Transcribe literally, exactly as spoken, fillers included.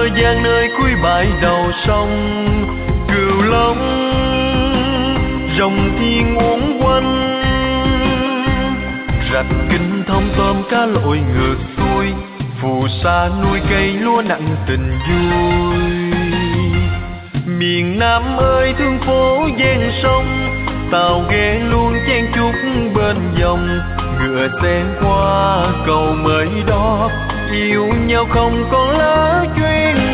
thơ gian nơi cuối bãi đầu sông Cửu Long, dòng thiên uốn quanh rạch kinh thông tôm cá lội ngược xuôi, phù sa nuôi cây lúa nặng tình vui. Miền Nam ơi thương phố ven sông, tàu ghé luôn chen chúc bên dòng, ngựa sen qua cầu mới đó, yêu nhau không còn lá duyên